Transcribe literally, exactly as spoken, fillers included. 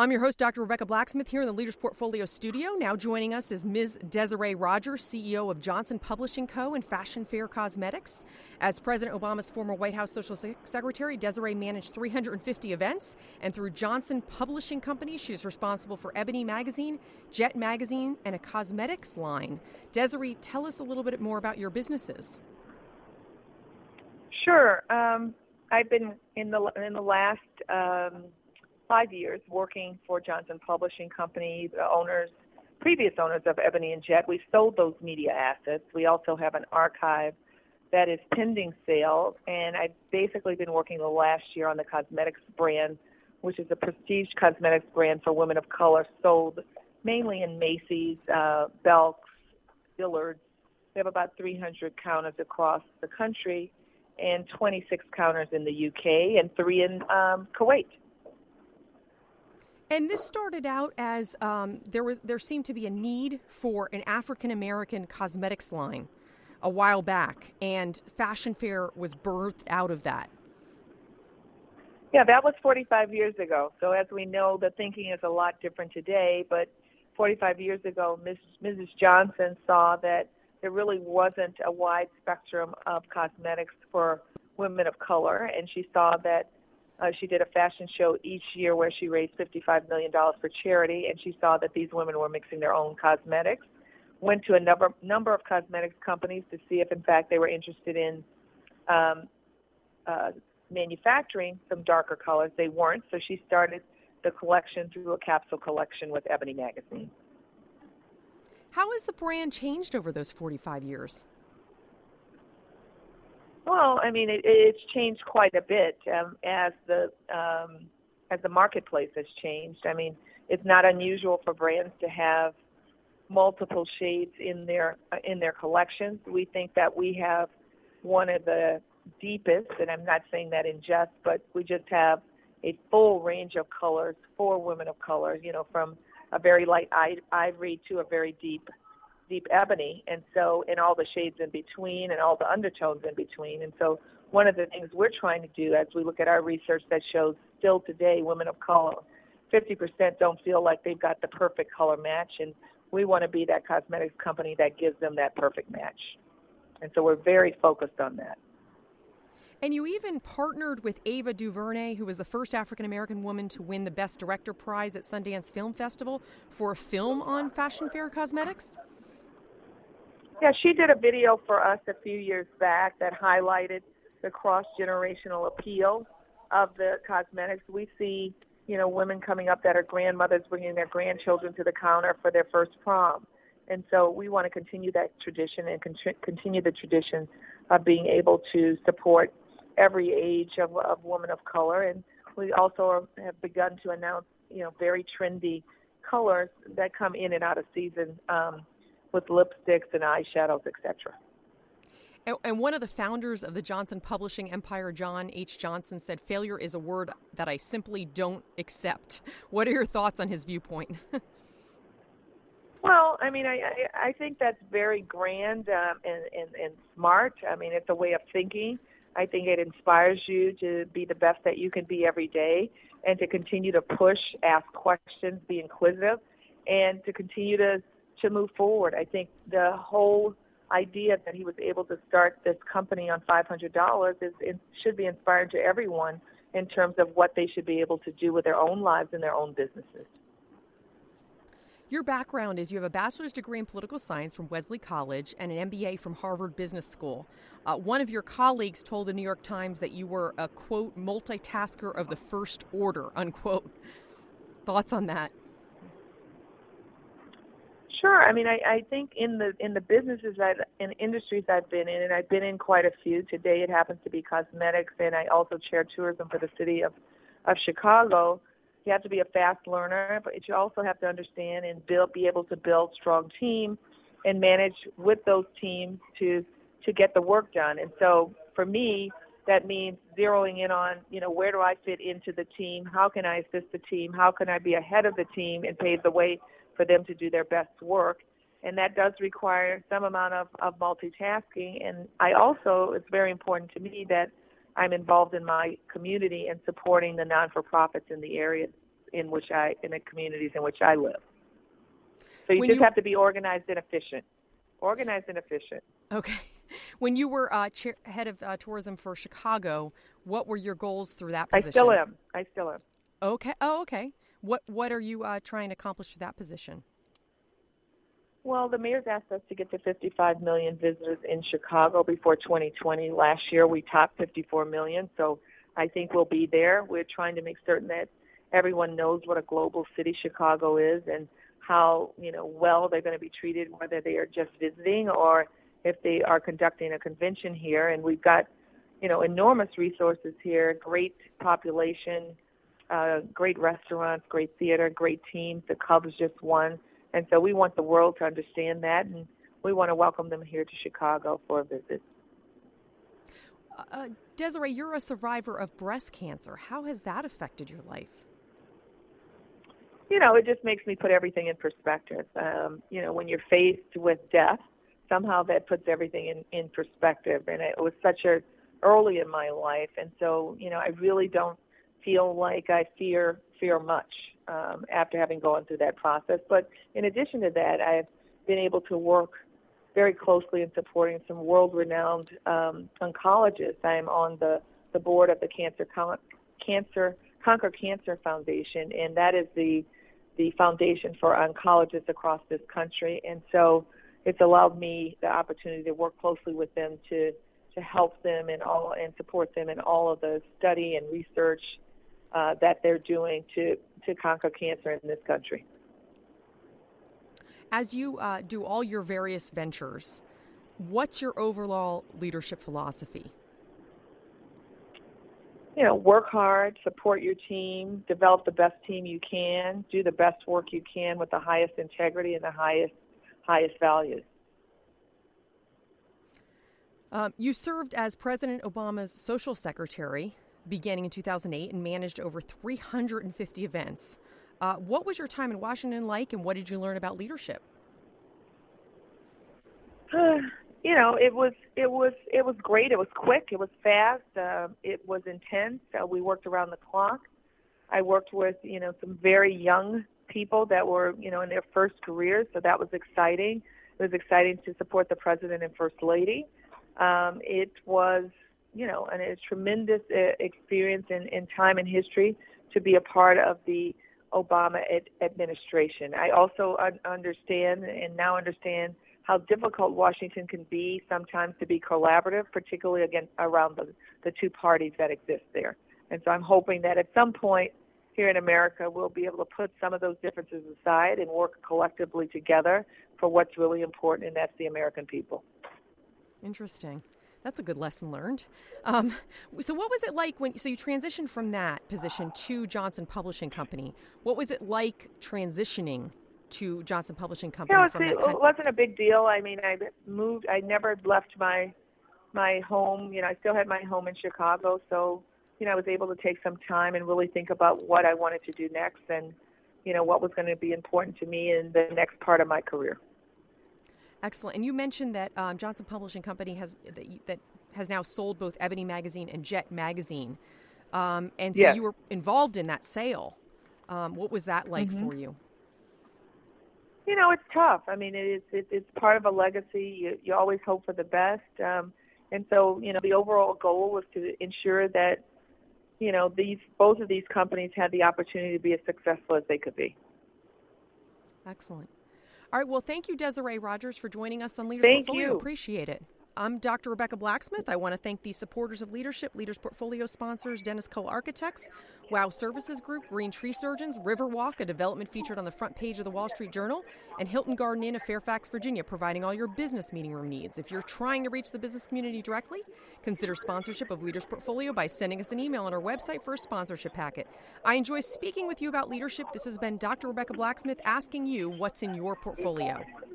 I'm your host, Doctor Rebecca Blacksmith, here in the Leaders Portfolio studio. Now joining us is Miz Desiree Rogers, C E O of Johnson Publishing Co. and Fashion Fair Cosmetics. As President Obama's former White House Social Secretary, Desiree managed three hundred fifty events, and through Johnson Publishing Company, she is responsible for Ebony Magazine, Jet Magazine, and a cosmetics line. Desiree, tell us a little bit more about your businesses. Sure. Um, I've been in the in the last um, five years working for Johnson Publishing Company, the owners, previous owners of Ebony and Jet. We sold those media assets. We also have an archive that is pending sale, and I've basically been working the last year on the cosmetics brand, which is a prestige cosmetics brand for women of color, sold mainly in Macy's, uh, Belk's, Dillard's. We have about three hundred counters across the country, and twenty-six counters in the U K, and three in um, Kuwait. And this started out as um, there was there seemed to be a need for an African-American cosmetics line a while back, and Fashion Fair was birthed out of that. Yeah, that was forty-five years ago. So as we know, the thinking is a lot different today, but forty-five years ago, Miss Missus Johnson saw that there really wasn't a wide spectrum of cosmetics for women of color, and she saw that uh, she did a fashion show each year where she raised fifty-five million dollars for charity, and she saw that these women were mixing their own cosmetics, went to a number, number of cosmetics companies to see if, in fact, they were interested in um, uh, manufacturing some darker colors. They weren't, so she started the collection through a capsule collection with Ebony Magazine. How has the brand changed over those forty-five years? Well, I mean, it, it's changed quite a bit um, as the um, as the marketplace has changed. I mean, it's not unusual for brands to have multiple shades in their in their collections. We think that we have one of the deepest, and I'm not saying that in jest, but we just have a full range of colors for women of color. You know, from a very light ivory to a very deep, deep ebony, and so in all the shades in between and all the undertones in between. And so one of the things we're trying to do as we look at our research that shows still today women of color, fifty percent don't feel like they've got the perfect color match, and we want to be that cosmetics company that gives them that perfect match. And so we're very focused on that. And you even partnered with Ava DuVernay, who was the first African-American woman to win the Best Director Prize at Sundance Film Festival, for a film on Fashion Fair Cosmetics? Yeah, she did a video for us a few years back that highlighted the cross-generational appeal of the cosmetics. We see, you know, women coming up that are grandmothers bringing their grandchildren to the counter for their first prom. And so we want to continue that tradition and con- continue the tradition of being able to support every age of, of women of color. And we also have begun to announce, you know, very trendy colors that come in and out of season um, with lipsticks and eyeshadows, et cetera. And, and one of the founders of the Johnson Publishing empire, John H. Johnson, said, "Failure is a word that I simply don't accept." What are your thoughts on his viewpoint? Well, I mean, I, I, I think that's very grand um, and, and, and smart. I mean, it's a way of thinking. I think it inspires you to be the best that you can be every day and to continue to push, ask questions, be inquisitive, and to continue to, to move forward. I think the whole idea that he was able to start this company on five hundred dollars is it should be inspiring to everyone in terms of what they should be able to do with their own lives and their own businesses. Your background is you have a bachelor's degree in political science from Wesley College and an M B A from Harvard Business School. Uh, one of your colleagues told the New York Times that you were a, quote, multitasker of the first order, unquote. Thoughts on that? Sure. I mean, I, I think in the in the businesses I've, in industries I've been in, and I've been in quite a few. Today it happens to be cosmetics, and I also chair tourism for the city of, of Chicago. You have to be a fast learner, but you also have to understand and build, be able to build strong teams and manage with those teams to to get the work done. And so for me, that means zeroing in on, you know, where do I fit into the team? How can I assist the team? How can I be ahead of the team and pave the way for them to do their best work? And that does require some amount of, of multitasking. And I also, it's very important to me that I'm involved in my community and supporting the non-for-profits in the area in which I in the communities in which I live. So you When just you- have to be organized and efficient. Organized and efficient. Okay. When you were uh, chair, head of uh, tourism for Chicago, what were your goals through that position? I still am. I still am. Okay. Oh, okay. What What are you uh, trying to accomplish through that position? Well, the mayor's asked us to get to fifty-five million visitors in Chicago before twenty twenty. Last year, we topped fifty-four million, so I think we'll be there. We're trying to make certain that everyone knows what a global city Chicago is and how, you know, well they're going to be treated, whether they are just visiting or if they are conducting a convention here. And we've got, you know, enormous resources here, great population, uh, great restaurants, great theater, great teams. The Cubs just won. And so we want the world to understand that, and we want to welcome them here to Chicago for a visit. Uh, Desiree, you're a survivor of breast cancer. How has that affected your life? You know, it just makes me put everything in perspective. Um, you know, when you're faced with death, somehow that puts everything in, in perspective. And it was such a early in my life. And so, you know, I really don't feel like I fear fear much um, after having gone through that process. But in addition to that, I've been able to work very closely in supporting some world-renowned um, oncologists. I'm on the, the board of the Cancer Con- Cancer Conquer Cancer Foundation, and that is the the foundation for oncologists across this country. And so it's allowed me the opportunity to work closely with them to to help them and all and support them in all of the study and research uh, that they're doing to to conquer cancer in this country. As you uh, do all your various ventures, what's your overall leadership philosophy? You know, work hard, support your team, develop the best team you can, do the best work you can with the highest integrity and the highest highest values. Um, you served as President Obama's social secretary beginning in two thousand eight and managed over three hundred fifty events. Uh, what was your time in Washington like, and what did you learn about leadership? You know, it was it was it was great. It was quick. It was fast. Uh, it was intense. Uh, we worked around the clock. I worked with you know some very young people that were you know in their first careers, so that was exciting. It was exciting to support the president and first lady. Um, it was you know an, a tremendous uh, experience in, in time and history to be a part of the Obama ad- administration. I also un- understand and now understand how difficult Washington can be sometimes to be collaborative, particularly again around the, the two parties that exist there. And so I'm hoping that at some point here in America we'll be able to put some of those differences aside and work collectively together for what's really important, and that's the American people. Interesting. That's a good lesson learned. Um, so what was it like when, so you transitioned from that position to Johnson Publishing Company. What was it like transitioning to Johnson Publishing Company? You know, from it that kind- wasn't a big deal. I mean, I moved, I never left my, my home. You know, I still had my home in Chicago. So, you know, I was able to take some time and really think about what I wanted to do next and, you know, what was going to be important to me in the next part of my career. Excellent. And you mentioned that um, Johnson Publishing Company has that, that has now sold both Ebony Magazine and Jet Magazine. Um, and so yes. you were involved in that sale. Um, what was that like mm-hmm. for you? You know, it's tough. I mean, it's it, it's part of a legacy. You, you always hope for the best. Um, and so, you know, the overall goal was to ensure that, you know, these both of these companies had the opportunity to be as successful as they could be. Excellent. All right. Well, thank you, Desiree Rogers, for joining us on Leaders Thank Portfolio. you. Appreciate it. I'm Doctor Rebecca Blacksmith. I want to thank the supporters of Leadership, Leaders Portfolio sponsors, Dennis Cole Architects, Wow Services Group, Green Tree Surgeons, Riverwalk, a development featured on the front page of the Wall Street Journal, and Hilton Garden Inn of Fairfax, Virginia, providing all your business meeting room needs. If you're trying to reach the business community directly, consider sponsorship of Leaders Portfolio by sending us an email on our website for a sponsorship packet. I enjoy speaking with you about leadership. This has been Doctor Rebecca Blacksmith asking you what's in your portfolio.